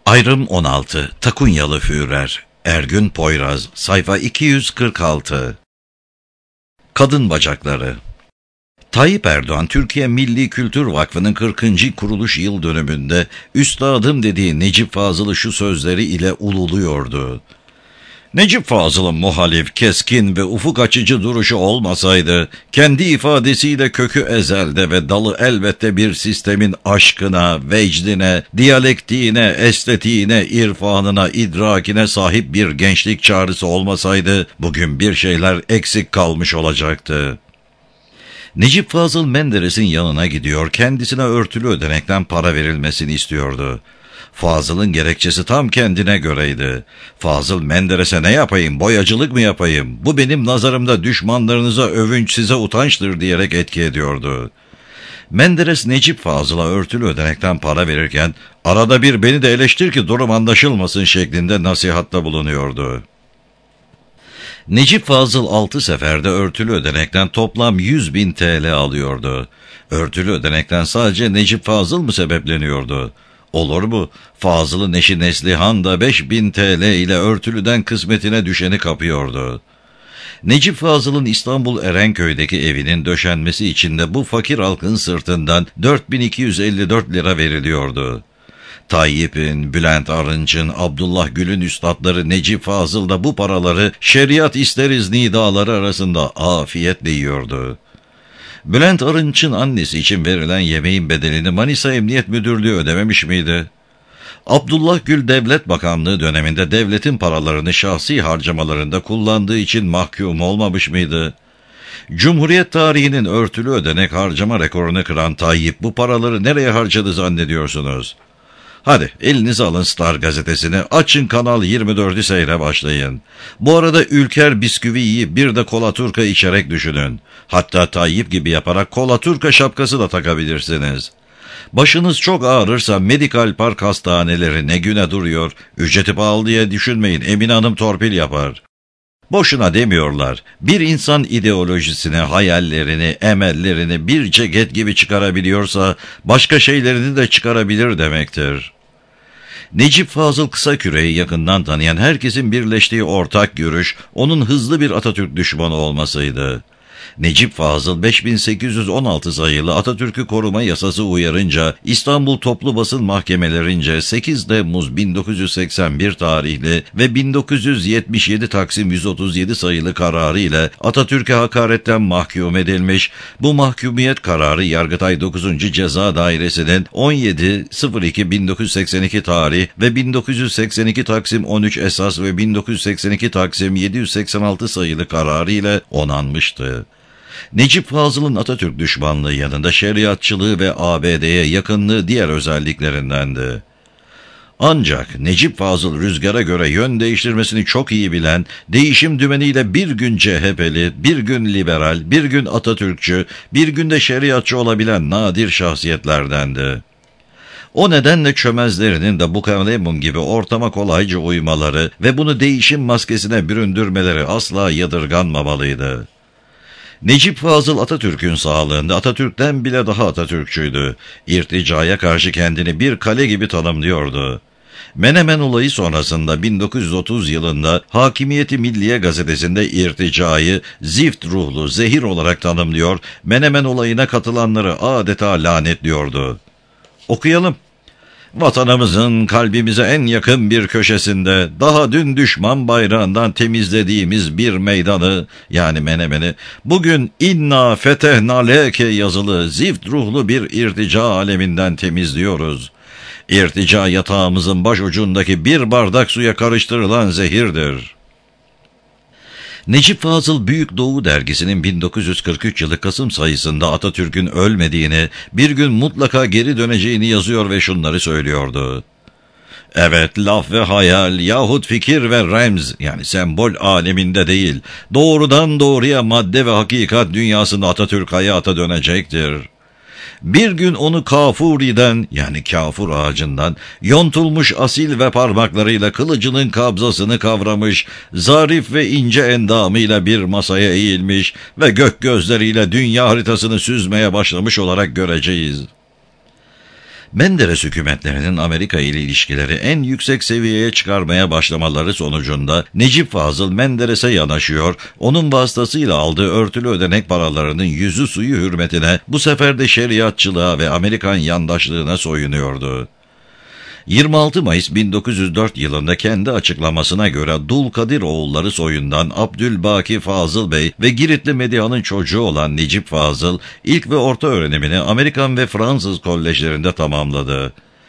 Ayrım 16. Takunyalı Führer. Ergün Poyraz. Sayfa 246. Kadın bacakları. Tayyip Erdoğan, Türkiye Milli Kültür Vakfı'nın 40. kuruluş yıl dönümünde üstadım dediği Necip Fazıl'ı şu sözleri ile ululuyordu. Necip Fazıl'ın muhalif, keskin ve ufuk açıcı duruşu olmasaydı, kendi ifadesiyle kökü ezelde ve dalı elbette bir sistemin aşkına, vecdine, diyalektiğine, estetiğine, irfanına, idrakine sahip bir gençlik çağrısı olmasaydı, bugün bir şeyler eksik kalmış olacaktı. Necip Fazıl Menderes'in yanına gidiyor, kendisine örtülü ödenekten para verilmesini istiyordu. Fazıl'ın gerekçesi tam kendine göreydi. Fazıl, Menderes'e ne yapayım, boyacılık mı yapayım, bu benim nazarımda düşmanlarınıza övünç, size utançtır diyerek etki ediyordu. Menderes, Necip Fazıl'a örtülü ödenekten para verirken, arada bir beni de eleştir ki durum anlaşılmasın şeklinde nasihatta bulunuyordu. Necip Fazıl 6 seferde örtülü ödenekten toplam 100.000 TL alıyordu. Örtülü ödenekten sadece Necip Fazıl mı sebepleniyordu? Olur mu? Fazıl'ın eşi Neslihan da 5.000 TL ile örtülüden kısmetine düşeni kapıyordu. Necip Fazıl'ın İstanbul Erenköy'deki evinin döşenmesi için de bu fakir halkın sırtından 4.254 lira veriliyordu. Tayyip'in, Bülent Arınç'ın, Abdullah Gül'ün üstadları Necip Fazıl da bu paraları şeriat isteriz nidaları arasında afiyetle yiyordu. Bülent Arınç'ın annesi için verilen yemeğin bedelini Manisa Emniyet Müdürlüğü ödememiş miydi? Abdullah Gül Devlet Bakanlığı döneminde devletin paralarını şahsi harcamalarında kullandığı için mahkum olmamış mıydı? Cumhuriyet tarihinin örtülü ödenek harcama rekorunu kıran Tayyip bu paraları nereye harcadı zannediyorsunuz? Hadi elinize alın Star gazetesini, açın Kanal 24'ü seyre başlayın. Bu arada Ülker bisküvi yiyip bir de Kola Turka içerek düşünün. Hatta Tayyip gibi yaparak Kola Turka şapkası da takabilirsiniz. Başınız çok ağrırsa Medikal Park hastaneleri ne güne duruyor, ücreti pahalı diye düşünmeyin, Emine Hanım torpil yapar. Boşuna demiyorlar, bir insan ideolojisini, hayallerini, emellerini bir ceket gibi çıkarabiliyorsa başka şeylerini de çıkarabilir demektir. Necip Fazıl Kısaküre'yi yakından tanıyan herkesin birleştiği ortak görüş, onun hızlı bir Atatürk düşmanı olmasıydı. Necip Fazıl 5816 sayılı Atatürk'ü koruma yasası uyarınca İstanbul Toplu Basın Mahkemelerince 8 Temmuz 1981 tarihli ve 1977 Taksim 137 sayılı kararı ile Atatürk'e hakaretten mahkum edilmiş. Bu mahkumiyet kararı Yargıtay 9. Ceza Dairesi'nin 17.02.1982 tarih ve 1982 Taksim 13 esas ve 1982 Taksim 786 sayılı kararı ile onanmıştı. Necip Fazıl'ın Atatürk düşmanlığı yanında şeriatçılığı ve ABD'ye yakınlığı diğer özelliklerindendi. Ancak Necip Fazıl rüzgara göre yön değiştirmesini çok iyi bilen, değişim dümeniyle bir gün CHP'li, bir gün liberal, bir gün Atatürkçü, bir gün de şeriatçı olabilen nadir şahsiyetlerdendi. O nedenle çömezlerinin de Bukalemun gibi ortama kolayca uymaları ve bunu değişim maskesine büründürmeleri asla yadırganmamalıydı. Necip Fazıl Atatürk'ün sağlığında Atatürk'ten bile daha Atatürkçüydü. İrticaya karşı kendini bir kale gibi tanımlıyordu. Menemen olayı sonrasında 1930 yılında Hakimiyeti Milliye gazetesinde irticayı zift ruhlu zehir olarak tanımlıyor, Menemen olayına katılanları adeta lanetliyordu. Okuyalım. Vatanımızın kalbimize en yakın bir köşesinde daha dün düşman bayrağından temizlediğimiz bir meydanı, yani Menemen'i, bugün inna fetehna leke yazılı zift ruhlu bir irtica aleminden temizliyoruz. İrtica yatağımızın başucundaki bir bardak suya karıştırılan zehirdir. Necip Fazıl Büyük Doğu dergisinin 1943 yılı Kasım sayısında Atatürk'ün ölmediğini, bir gün mutlaka geri döneceğini yazıyor ve şunları söylüyordu. Evet, laf ve hayal yahut fikir ve remz, yani sembol aleminde değil, doğrudan doğruya madde ve hakikat dünyasında Atatürk hayata dönecektir. Bir gün onu Kafuri'den, yani kafur ağacından yontulmuş asil ve parmaklarıyla kılıcının kabzasını kavramış, zarif ve ince endamıyla bir masaya eğilmiş ve gök gözleriyle dünya haritasını süzmeye başlamış olarak göreceğiz. Menderes hükümetlerinin Amerika ile ilişkileri en yüksek seviyeye çıkarmaya başlamaları sonucunda Necip Fazıl Menderes'e yanaşıyor, onun vasıtasıyla aldığı örtülü ödenek paralarının yüzü suyu hürmetine bu sefer de şeriatçılığa ve Amerikan yandaşlığına soyunuyordu. 26 Mayıs 1904 yılında kendi açıklamasına göre Dulkadir oğulları soyundan Abdülbaki Fazıl Bey ve Giritli Media'nın çocuğu olan Necip Fazıl ilk ve orta öğrenimini Amerikan ve Fransız kolejlerinde tamamladı.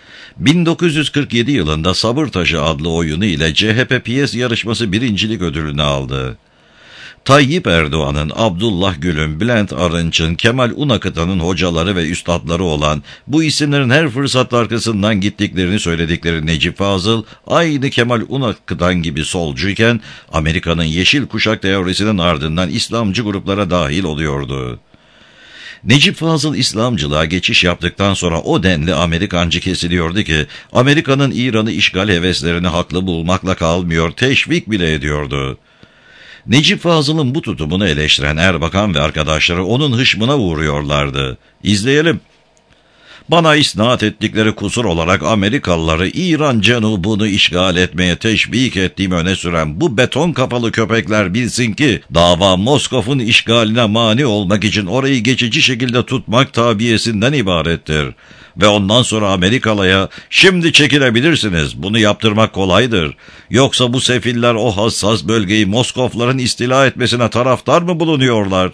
1947 yılında Sabır Taşı adlı oyunu ile CHP piyes yarışması birincilik ödülünü aldı. Tayyip Erdoğan'ın, Abdullah Gül'ün, Bülent Arınç'ın, Kemal Unakıtan'ın hocaları ve üstadları olan bu isimlerin her fırsatta arkasından gittiklerini söyledikleri Necip Fazıl, aynı Kemal Unakıtan gibi solcuyken Amerika'nın yeşil kuşak teorisinin ardından İslamcı gruplara dahil oluyordu. Necip Fazıl İslamcılığa geçiş yaptıktan sonra o denli Amerikancı kesiliyordu ki Amerika'nın İran'ı işgal heveslerini haklı bulmakla kalmıyor, teşvik bile ediyordu. Necip Fazıl'ın bu tutumunu eleştiren Erbakan ve arkadaşları onun hışmına vuruyorlardı. İzleyelim. Bana isnat ettikleri kusur olarak Amerikalıları İran Cenubunu işgal etmeye teşvik ettiğimi öne süren bu beton kafalı köpekler bilsin ki dava Moskov'un işgaline mani olmak için orayı geçici şekilde tutmak tabiyesinden ibarettir. Ve ondan sonra Amerikalıya şimdi çekilebilirsiniz, bunu yaptırmak kolaydır. Yoksa bu sefiller o hassas bölgeyi Moskovların istila etmesine taraftar mı bulunuyorlar?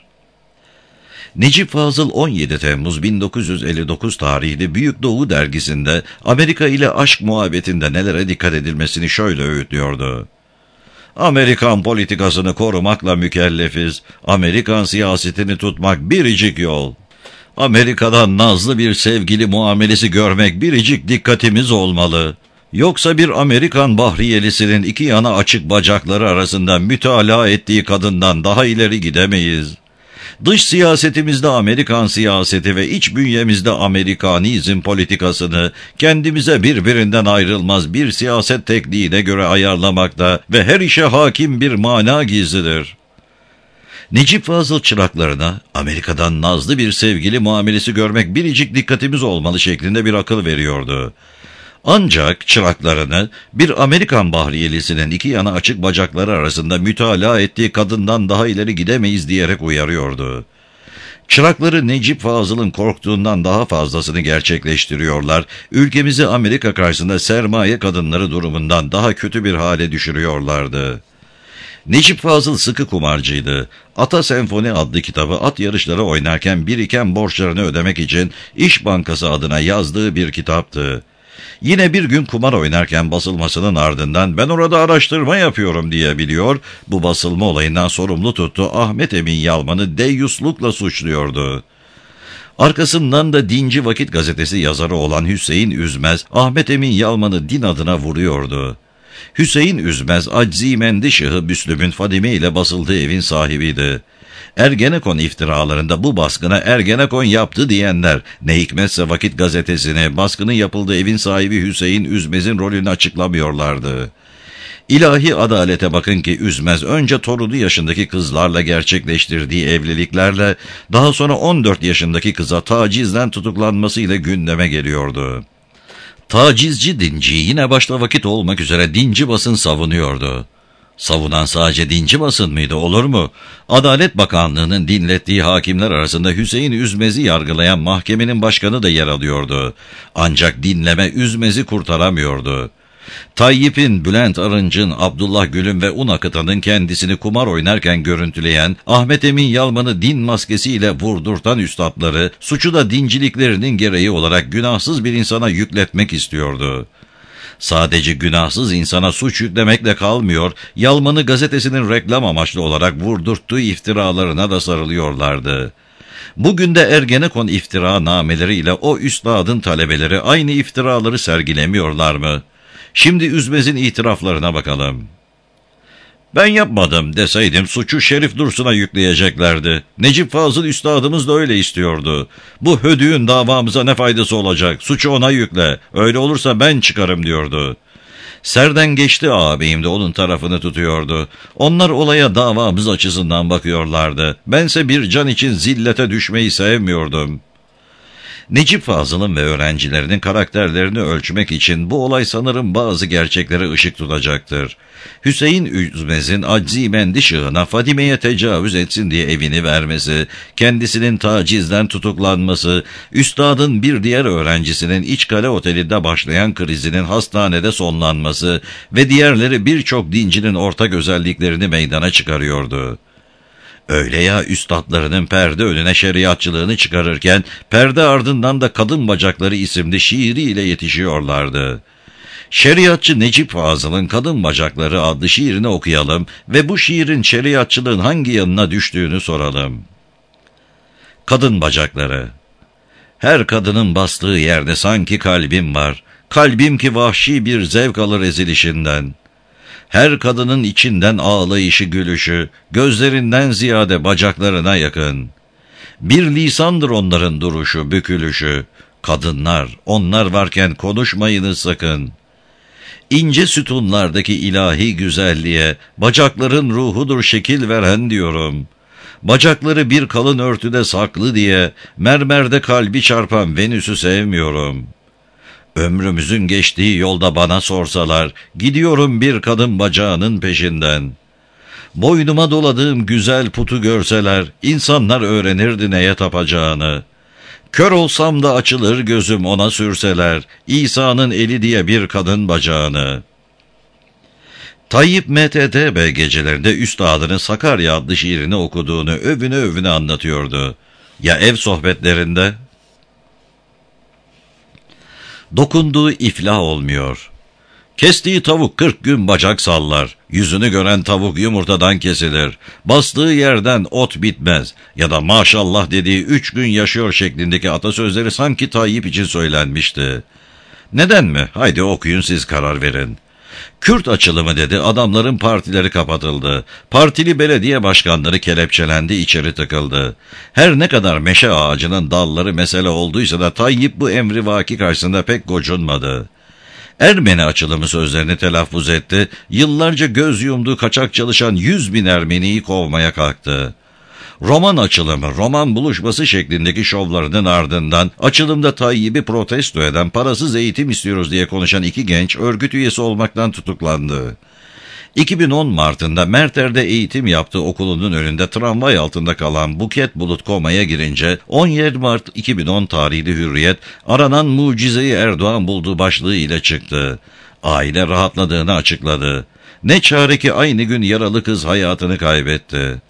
Necip Fazıl 17 Temmuz 1959 tarihli Büyük Doğu dergisinde Amerika ile aşk muhabbetinde nelere dikkat edilmesini şöyle öğütlüyordu. Amerikan politikasını korumakla mükellefiz. Amerikan siyasetini tutmak biricik yol. Amerika'dan nazlı bir sevgili muamelesi görmek biricik dikkatimiz olmalı. Yoksa bir Amerikan bahriyelisinin iki yana açık bacakları arasında mütalaa ettiği kadından daha ileri gidemeyiz. Dış siyasetimizde Amerikan siyaseti ve iç bünyemizde Amerikanizm politikasını kendimize birbirinden ayrılmaz bir siyaset tekniğine göre ayarlamakta ve her işe hakim bir mana gizlidir. Necip Fazıl çıraklarına Amerika'dan nazlı bir sevgili muamelesi görmek biricik dikkatimiz olmalı şeklinde bir akıl veriyordu. Ancak çıraklarını bir Amerikan bahriyelisinin iki yana açık bacakları arasında mütalaa ettiği kadından daha ileri gidemeyiz diyerek uyarıyordu. Çırakları Necip Fazıl'ın korktuğundan daha fazlasını gerçekleştiriyorlar, ülkemizi Amerika karşısında sermaye kadınları durumundan daha kötü bir hale düşürüyorlardı. Necip Fazıl sıkı kumarcıydı. Ata Senfoni adlı kitabı at yarışları oynarken biriken borçlarını ödemek için İş Bankası adına yazdığı bir kitaptı. Yine bir gün kumar oynarken basılmasının ardından ben orada araştırma yapıyorum diye biliyor, bu basılma olayından sorumlu tuttu Ahmet Emin Yalman'ı deyyuslukla suçluyordu. Arkasından da Dinci Vakit gazetesi yazarı olan Hüseyin Üzmez, Ahmet Emin Yalman'ı din adına vuruyordu. Hüseyin Üzmez, Aczi Mendişahı Müslüm'ün Fadime ile basıldığı evin sahibiydi. Ergenekon iftiralarında bu baskına Ergenekon yaptı diyenler, ne hikmetse Vakit gazetesine baskının yapıldığı evin sahibi Hüseyin Üzmez'in rolünü açıklamıyorlardı. İlahi adalete bakın ki Üzmez önce torunu yaşındaki kızlarla gerçekleştirdiği evliliklerle daha sonra 14 yaşındaki kıza tacizden tutuklanmasıyla gündeme geliyordu. Tacizci dinci yine başta Vakit olmak üzere dinci basın savunuyordu. Savunan sadece dinci basın mıydı, olur mu? Adalet Bakanlığı'nın dinlettiği hakimler arasında Hüseyin Üzmez'i yargılayan mahkemenin başkanı da yer alıyordu. Ancak dinleme Üzmez'i kurtaramıyordu. Tayyip'in, Bülent Arınç'ın, Abdullah Gül'ün ve Unakıtan'ın kendisini kumar oynarken görüntüleyen, Ahmet Emin Yalman'ı din maskesiyle vurdurtan üstadları, suçu da dinciliklerinin gereği olarak günahsız bir insana yükletmek istiyordu. Sadece günahsız insana suç yüklemekle kalmıyor, Yalman'ı gazetesinin reklam amaçlı olarak vurdurttuğu iftiralarına da sarılıyorlardı. Bugün de Ergenekon iftira nameleriyle o üstadın talebeleri aynı iftiraları sergilemiyorlar mı? Şimdi Üzmez'in itiraflarına bakalım. Ben yapmadım deseydim suçu Şerif Dursun'a yükleyeceklerdi. Necip Fazıl üstadımız da öyle istiyordu. Bu hödüğün davamıza ne faydası olacak? Suçu ona yükle. Öyle olursa ben çıkarım diyordu. Serden geçti ağabeyim de onun tarafını tutuyordu. Onlar olaya davamız açısından bakıyorlardı. Bense bir can için zillete düşmeyi sevmiyordum. Necip Fazıl'ın ve öğrencilerinin karakterlerini ölçmek için bu olay sanırım bazı gerçeklere ışık tutacaktır. Hüseyin Üzmez'in aczi mendişığına Fadime'ye tecavüz etsin diye evini vermesi, kendisinin tacizden tutuklanması, üstadın bir diğer öğrencisinin İçkale Oteli'nde başlayan krizinin hastanede sonlanması ve diğerleri birçok dincinin ortak özelliklerini meydana çıkarıyordu. Öyle ya, üstadlarının perde önüne şeriatçılığını çıkarırken perde ardından da Kadın Bacakları isimli şiiriyle yetişiyorlardı. Şeriatçı Necip Fazıl'ın Kadın Bacakları adlı şiirini okuyalım ve bu şiirin şeriatçılığın hangi yanına düştüğünü soralım. Kadın Bacakları. Her kadının bastığı yerde sanki kalbim var. Kalbim ki vahşi bir zevk alır ezilişinden. Her kadının içinden ağlayışı gülüşü, gözlerinden ziyade bacaklarına yakın. Bir lisandır onların duruşu, bükülüşü. Kadınlar, onlar varken konuşmayınız sakın. İnce sütunlardaki ilahi güzelliğe, bacakların ruhudur şekil veren diyorum. Bacakları bir kalın örtüde saklı diye, mermerde kalbi çarpan Venüs'ü sevmiyorum. Ömrümüzün geçtiği yolda bana sorsalar, gidiyorum bir kadın bacağının peşinden. Boynuma doladığım güzel putu görseler, insanlar öğrenirdi neye tapacağını. Kör olsam da açılır gözüm ona sürseler, İsa'nın eli diye bir kadın bacağını. Tayyip MTTB gecelerinde üstadının Sakarya adlı şiirini okuduğunu övüne övüne anlatıyordu. Ya ev sohbetlerinde? Dokunduğu iflah olmuyor. Kestiği tavuk 40 gün bacak sallar. Yüzünü gören tavuk yumurtadan kesilir. Bastığı yerden ot bitmez. Ya da maşallah dediği 3 gün yaşıyor şeklindeki atasözleri sanki Tayyip için söylenmişti. Neden mi? Haydi okuyun siz karar verin. Kürt açılımı dedi, adamların partileri kapatıldı. Partili belediye başkanları kelepçelendi, içeri tıkıldı. Her ne kadar meşe ağacının dalları mesele olduysa da Tayyip bu emri vaki karşısında pek gocunmadı. Ermeni açılımı sözlerini telaffuz etti, yıllarca göz yumduğu kaçak çalışan 100.000 Ermeniyi kovmaya kalktı. Roman açılımı, roman buluşması şeklindeki şovlarının ardından açılımda Tayyip'i protesto eden, parasız eğitim istiyoruz diye konuşan 2 genç örgüt üyesi olmaktan tutuklandı. 2010 Mart'ında Merter'de eğitim yaptığı okulunun önünde tramvay altında kalan Buket Bulut komaya girince 17 Mart 2010 tarihli Hürriyet, aranan mucizeyi Erdoğan bulduğu başlığı ile çıktı. Aile rahatladığını açıkladı. Ne çare ki aynı gün yaralı kız hayatını kaybetti.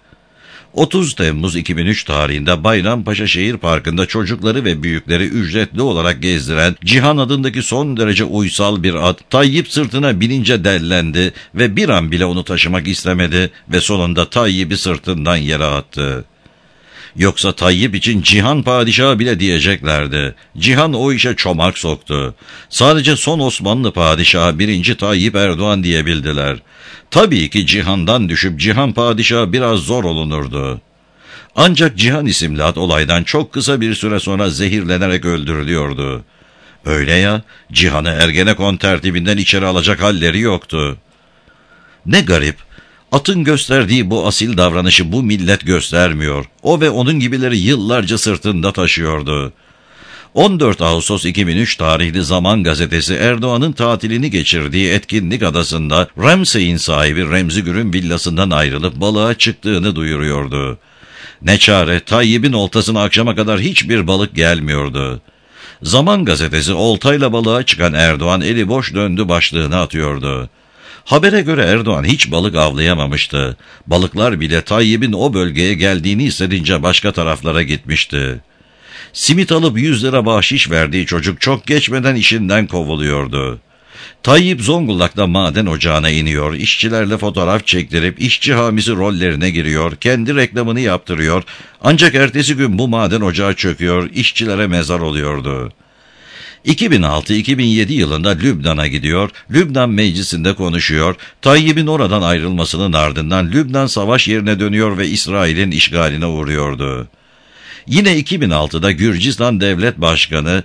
30 Temmuz 2003 tarihinde Bayrampaşa Şehir Parkı'nda çocukları ve büyükleri ücretli olarak gezdiren Cihan adındaki son derece uysal bir at, Tayyip sırtına binince dellendi ve bir an bile onu taşımak istemedi ve sonunda Tayyip'i sırtından yere attı. Yoksa Tayyip için Cihan padişahı bile diyeceklerdi. Cihan o işe çomak soktu. Sadece son Osmanlı padişahı 1. Tayyip Erdoğan diyebildiler. Tabii ki Cihan'dan düşüp Cihan padişahı biraz zor olunurdu. Ancak Cihan isimli at olaydan çok kısa bir süre sonra zehirlenerek öldürülüyordu. Öyle ya, Cihan'ı Ergenekon tertibinden içeri alacak halleri yoktu. Ne garip. Atın gösterdiği bu asil davranışı bu millet göstermiyor. O ve onun gibileri yıllarca sırtında taşıyordu. 14 Ağustos 2003 tarihli Zaman gazetesi Erdoğan'ın tatilini geçirdiği etkinlik adasında Ramsey'in sahibi Remzi Gür'ün villasından ayrılıp balığa çıktığını duyuruyordu. Ne çare, Tayyip'in oltasına akşama kadar hiçbir balık gelmiyordu. Zaman gazetesi oltayla balığa çıkan Erdoğan eli boş döndü başlığını atıyordu. Habere göre Erdoğan hiç balık avlayamamıştı. Balıklar bile Tayyip'in o bölgeye geldiğini hissedince başka taraflara gitmişti. Simit alıp 100 lira bahşiş verdiği çocuk çok geçmeden işinden kovuluyordu. Tayyip Zonguldak'ta maden ocağına iniyor, işçilerle fotoğraf çektirip işçi hamisi rollerine giriyor, kendi reklamını yaptırıyor. Ancak ertesi gün bu maden ocağı çöküyor, işçilere mezar oluyordu. 2006-2007 yılında Lübnan'a gidiyor, Lübnan meclisinde konuşuyor, Tayyip'in oradan ayrılmasının ardından Lübnan savaş yerine dönüyor ve İsrail'in işgaline uğruyordu. Yine 2006'da Gürcistan Devlet Başkanı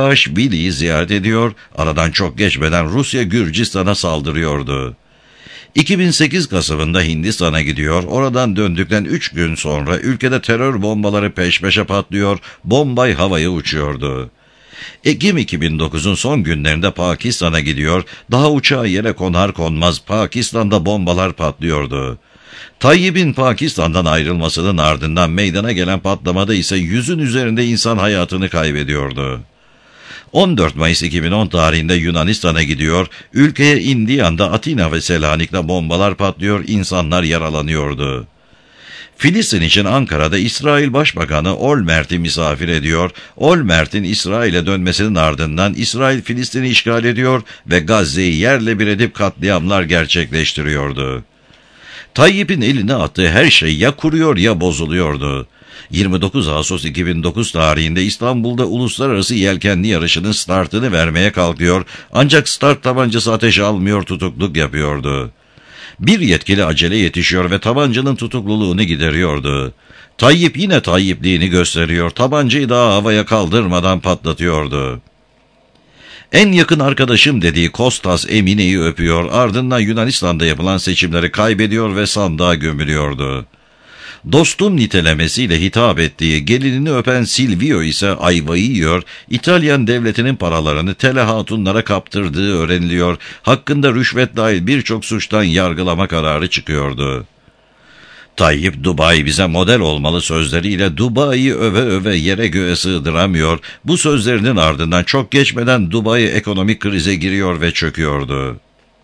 Saakashvili'yi ziyaret ediyor, aradan çok geçmeden Rusya Gürcistan'a saldırıyordu. 2008 Kasım'ında Hindistan'a gidiyor, oradan döndükten 3 gün sonra ülkede terör bombaları peş peşe patlıyor, Bombay havaya uçuyordu. Ekim 2009'un son günlerinde Pakistan'a gidiyor, daha uçağa yere konar konmaz Pakistan'da bombalar patlıyordu. Tayyip'in Pakistan'dan ayrılmasının ardından meydana gelen patlamada ise 100'ün üzerinde insan hayatını kaybediyordu. 14 Mayıs 2010 tarihinde Yunanistan'a gidiyor, ülkeye indiği anda Atina ve Selanik'te bombalar patlıyor, insanlar yaralanıyordu. Filistin için Ankara'da İsrail Başbakanı Olmert'i misafir ediyor, Olmert'in İsrail'e dönmesinin ardından İsrail Filistin'i işgal ediyor ve Gazze'yi yerle bir edip katliamlar gerçekleştiriyordu. Tayyip'in eline attığı her şey ya kuruyor ya bozuluyordu. 29 Ağustos 2009 tarihinde İstanbul'da uluslararası yelkenli yarışının startını vermeye kalkıyor, ancak start tabancası ateşe almıyor, tutukluk yapıyordu. Bir yetkili acele yetişiyor ve tabancanın tutukluluğunu gideriyordu. Tayyip yine Tayyipliğini gösteriyor, tabancayı daha havaya kaldırmadan patlatıyordu. En yakın arkadaşım dediği Kostas Emine'yi öpüyor, ardından Yunanistan'da yapılan seçimleri kaybediyor ve sandığa gömülüyordu. Dostum nitelemesiyle hitap ettiği gelinini öpen Silvio ise ayvayı yiyor, İtalyan devletinin paralarını tele hatunlara kaptırdığı öğreniliyor, hakkında rüşvet dahil birçok suçtan yargılama kararı çıkıyordu. Tayyip Dubai bize model olmalı sözleriyle Dubai'yi öve öve yere göğe sığdıramıyor, bu sözlerinin ardından çok geçmeden Dubai ekonomik krize giriyor ve çöküyordu.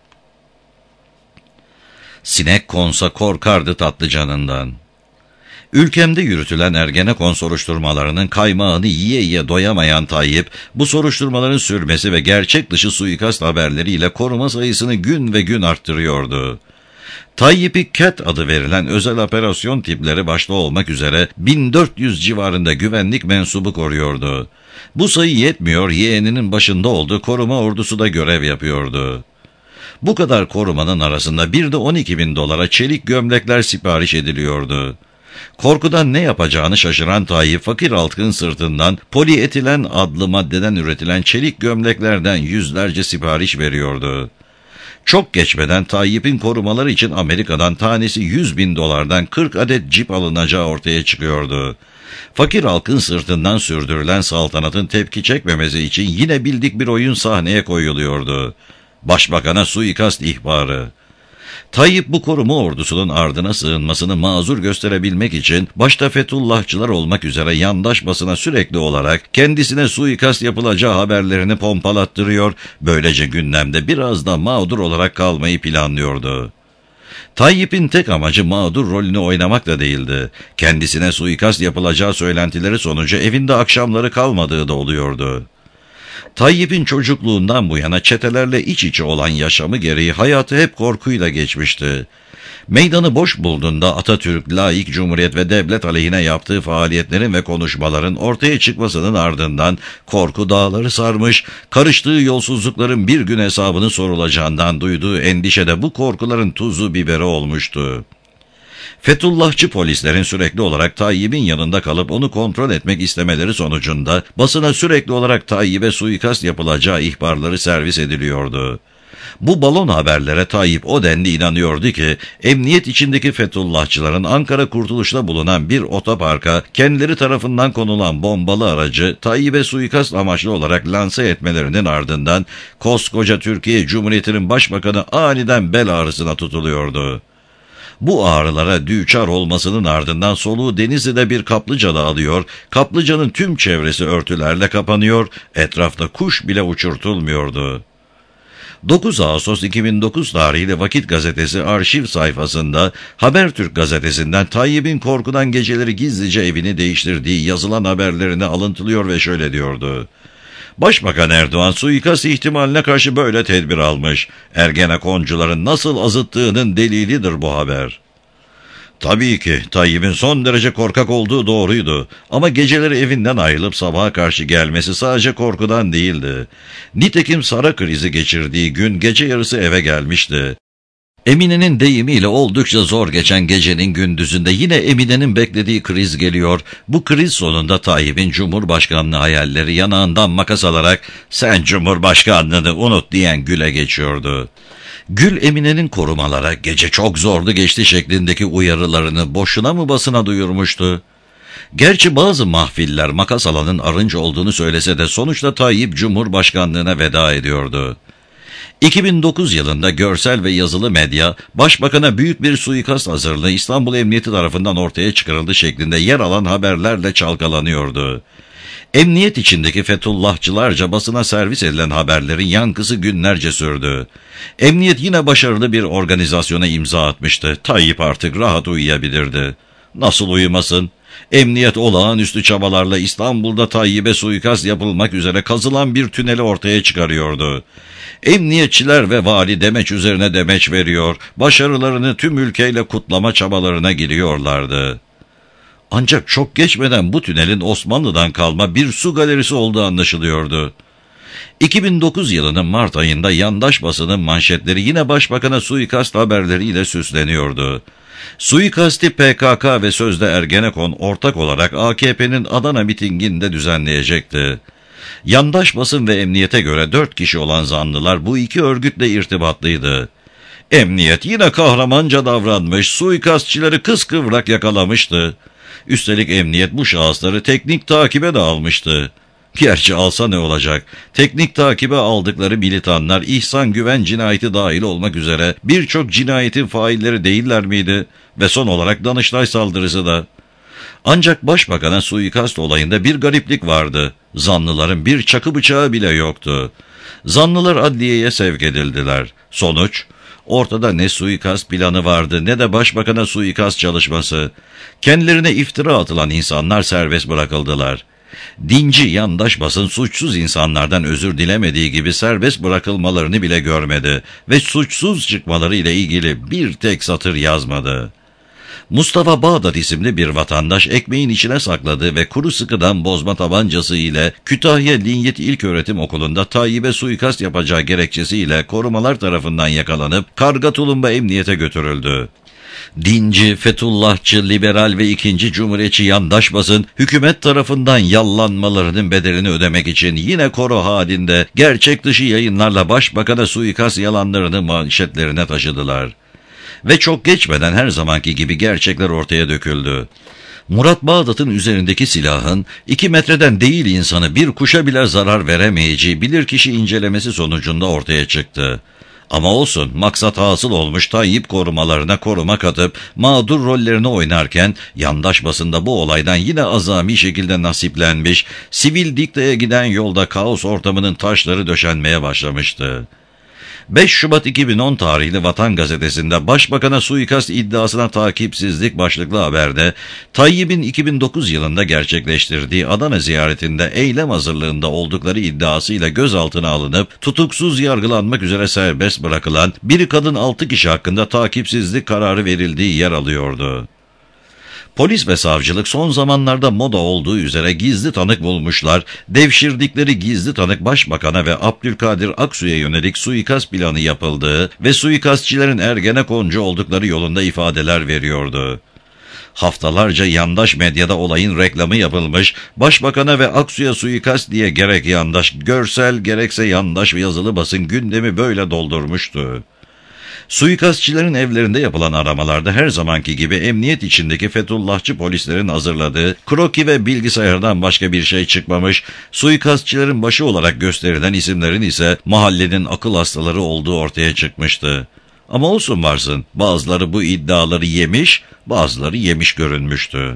Sinek konsa korkardı tatlı canından. Ülkemde yürütülen Ergenekon soruşturmalarının kaymağını yiye yiye doyamayan Tayyip, bu soruşturmaların sürmesi ve gerçek dışı suikast haberleriyle koruma sayısını gün ve gün arttırıyordu. Tayyip'i CAT adı verilen özel operasyon tipleri başta olmak üzere 1400 civarında güvenlik mensubu koruyordu. Bu sayı yetmiyor, yeğeninin başında olduğu koruma ordusu da görev yapıyordu. Bu kadar korumanın arasında bir de 12.000 dolara çelik gömlekler sipariş ediliyordu. Korkudan ne yapacağını şaşıran Tayyip, fakir halkın sırtından polietilen adlı maddeden üretilen çelik gömleklerden yüzlerce sipariş veriyordu. Çok geçmeden Tayyip'in korumaları için Amerika'dan tanesi 100.000 dolardan 40 adet cip alınacağı ortaya çıkıyordu. Fakir halkın sırtından sürdürülen saltanatın tepki çekmemesi için yine bildik bir oyun sahneye koyuluyordu. Başbakan'a suikast ihbarı. Tayyip bu koruma ordusunun ardına sığınmasını mazur gösterebilmek için başta Fethullahçılar olmak üzere yandaş basına sürekli olarak kendisine suikast yapılacağı haberlerini pompalattırıyor, böylece gündemde biraz da mağdur olarak kalmayı planlıyordu. Tayyip'in tek amacı mağdur rolünü oynamak da değildi. Kendisine suikast yapılacağı söylentileri sonucu evinde akşamları kalmadığı da oluyordu. Tayyip'in çocukluğundan bu yana çetelerle iç içe olan yaşamı gereği hayatı hep korkuyla geçmişti. Meydanı boş bulduğunda Atatürk, laik cumhuriyet ve devlet aleyhine yaptığı faaliyetlerin ve konuşmaların ortaya çıkmasının ardından korku dağları sarmış, karıştığı yolsuzlukların bir gün hesabını sorulacağından duyduğu endişe de bu korkuların tuzu biberi olmuştu. Fethullahçı polislerin sürekli olarak Tayyip'in yanında kalıp onu kontrol etmek istemeleri sonucunda basına sürekli olarak Tayyip'e suikast yapılacağı ihbarları servis ediliyordu. Bu balon haberlere Tayyip o denli inanıyordu ki, emniyet içindeki Fethullahçıların Ankara Kurtuluş'ta bulunan bir otoparka kendileri tarafından konulan bombalı aracı Tayyip'e suikast amaçlı olarak lanse etmelerinin ardından koskoca Türkiye Cumhuriyeti'nin başbakanı aniden bel ağrısına tutuluyordu. Bu ağrılara düçar olmasının ardından soluğu Denizli'de bir kaplıcada alıyor, kaplıcanın tüm çevresi örtülerle kapanıyor, etrafta kuş bile uçurtulmuyordu. 9 Ağustos 2009 tarihli Vakit Gazetesi arşiv sayfasında Habertürk gazetesinden Tayyip'in korkudan geceleri gizlice evini değiştirdiği yazılan haberlerini alıntılıyor ve şöyle diyordu. Başbakan Erdoğan suikast ihtimaline karşı böyle tedbir almış. Ergenekoncuların nasıl azıttığının delilidir bu haber. Tabii ki Tayyip'in son derece korkak olduğu doğruydu. Ama geceleri evinden ayrılıp sabaha karşı gelmesi sadece korkudan değildi. Nitekim Sara krizi geçirdiği gün gece yarısı eve gelmişti. Emine'nin deyimiyle oldukça zor geçen gecenin gündüzünde yine Emine'nin beklediği kriz geliyor. Bu kriz sonunda Tayyip'in Cumhurbaşkanlığı hayalleri yanağından makas alarak "Sen Cumhurbaşkanlığını unut" diyen güle geçiyordu. Gül Emine'nin korumalara gece çok zordu geçti şeklindeki uyarılarını boşuna mı basına duyurmuştu? Gerçi bazı mahfiller makas alanın Arınç olduğunu söylese de sonuçta Tayyip Cumhurbaşkanlığına veda ediyordu. 2009 yılında görsel ve yazılı medya, Başbakan'a büyük bir suikast hazırlığı İstanbul Emniyeti tarafından ortaya çıkarıldı şeklinde yer alan haberlerle çalkalanıyordu. Emniyet içindeki Fethullahçılarca basına servis edilen haberlerin yankısı günlerce sürdü. Emniyet yine başarılı bir organizasyona imza atmıştı. Tayyip artık rahat uyuyabilirdi. Nasıl uyumasın? Emniyet olağanüstü çabalarla İstanbul'da Tayyip'e suikast yapılmak üzere kazılan bir tüneli ortaya çıkarıyordu. Emniyetçiler ve vali demeç üzerine demeç veriyor, başarılarını tüm ülkeyle kutlama çabalarına giriyorlardı. Ancak çok geçmeden bu tünelin Osmanlı'dan kalma bir su galerisi olduğu anlaşılıyordu. 2009 yılının Mart ayında yandaş basının manşetleri yine Başbakan'a suikast haberleriyle süsleniyordu. Suikasti PKK ve sözde Ergenekon ortak olarak AKP'nin Adana mitinginde düzenleyecekti. Yandaş basın ve emniyete göre 4 kişi olan zanlılar bu iki örgütle irtibatlıydı. Emniyet yine kahramanca davranmış, suikastçileri kıskıvrak yakalamıştı. Üstelik emniyet bu şahısları teknik takibe de almıştı. Gerçi alsa ne olacak? Teknik takibe aldıkları militanlar İhsan Güven cinayeti dahil olmak üzere birçok cinayetin failleri değiller miydi? Ve son olarak Danıştay saldırısı da. Ancak Başbakan'a suikast olayında bir gariplik vardı. Zanlıların bir çakı bıçağı bile yoktu. Zanlılar adliyeye sevk edildiler. Sonuç? Ortada ne suikast planı vardı ne de Başbakan'a suikast çalışması. Kendilerine iftira atılan insanlar serbest bırakıldılar. Dinci yandaş basın suçsuz insanlardan özür dilemediği gibi serbest bırakılmalarını bile görmedi ve suçsuz çıkmaları ile ilgili bir tek satır yazmadı. Mustafa Bağdat isimli bir vatandaş ekmeğin içine sakladığı ve kuru sıkıdan bozma tabancası ile Kütahya Linyet İlköğretim Okulu'nda Tayyip'e suikast yapacağı gerekçesiyle korumalar tarafından yakalanıp Kargatulumba Emniyete götürüldü. Dinci, Fethullahçı, liberal ve ikinci cumhuriyetçi yandaş basın hükümet tarafından yallanmalarının bedelini ödemek için yine koro halinde gerçek dışı yayınlarla Başbakan'a suikast yalanlarını manşetlerine taşıdılar. Ve çok geçmeden her zamanki gibi gerçekler ortaya döküldü. Murat Bağdat'ın üzerindeki silahın 2 metreden değil insanı bir kuşa bile zarar veremeyeceği bilirkişi incelemesi sonucunda ortaya çıktı. Ama olsun, maksat hasıl olmuş. Tayyip korumalarına koruma katıp mağdur rollerini oynarken yandaş basında bu olaydan yine azami şekilde nasiplenmiş, sivil dikteye giden yolda kaos ortamının taşları döşenmeye başlamıştı. 5 Şubat 2010 tarihli Vatan Gazetesi'nde Başbakan'a suikast iddiasına takipsizlik başlıklı haberde Tayyip'in 2009 yılında gerçekleştirdiği Adana ziyaretinde eylem hazırlığında oldukları iddiasıyla gözaltına alınıp tutuksuz yargılanmak üzere serbest bırakılan bir kadın 6 kişi hakkında takipsizlik kararı verildiği yer alıyordu. Polis ve savcılık son zamanlarda moda olduğu üzere gizli tanık bulmuşlar, devşirdikleri gizli tanık Başbakan'a ve Abdülkadir Aksu'ya yönelik suikast planı yapıldığı ve suikastçilerin Ergenekoncu oldukları yolunda ifadeler veriyordu. Haftalarca yandaş medyada olayın reklamı yapılmış, Başbakan'a ve Aksu'ya suikast diye gerek yandaş görsel gerekse yandaş yazılı basın gündemi böyle doldurmuştu. Suikastçilerin evlerinde yapılan aramalarda her zamanki gibi emniyet içindeki Fethullahçı polislerin hazırladığı kroki ve bilgisayardan başka bir şey çıkmamış, suikastçilerin başı olarak gösterilen isimlerin ise mahallenin akıl hastaları olduğu ortaya çıkmıştı. Ama olsun varsın, bazıları bu iddiaları yemiş, bazıları yemiş görünmüştü.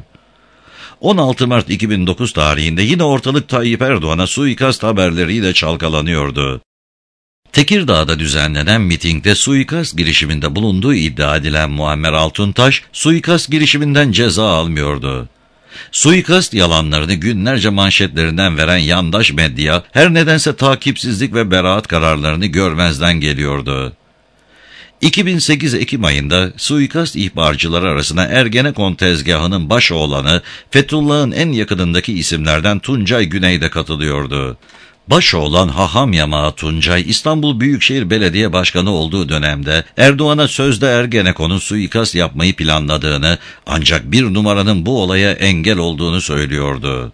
16 Mart 2009 tarihinde yine ortalık Tayyip Erdoğan'a suikast haberleriyle çalkalanıyordu. Tekirdağ'da düzenlenen mitingde suikast girişiminde bulunduğu iddia edilen Muammer Altuntaş, suikast girişiminden ceza almıyordu. Suikast yalanlarını günlerce manşetlerinden veren yandaş medya, her nedense takipsizlik ve beraat kararlarını görmezden geliyordu. 2008 Ekim ayında suikast ihbarcıları arasına Ergenekon tezgahının başı olanı Fethullah'ın en yakınındaki isimlerden Tuncay Güney de katılıyordu. Başı olan haham yamağı Tuncay, İstanbul Büyükşehir Belediye Başkanı olduğu dönemde Erdoğan'a sözde Ergenekon'un suikast yapmayı planladığını, ancak bir numaranın bu olaya engel olduğunu söylüyordu.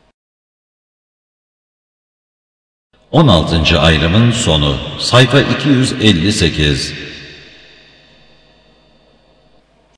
16. ayrımın sonu, sayfa 258.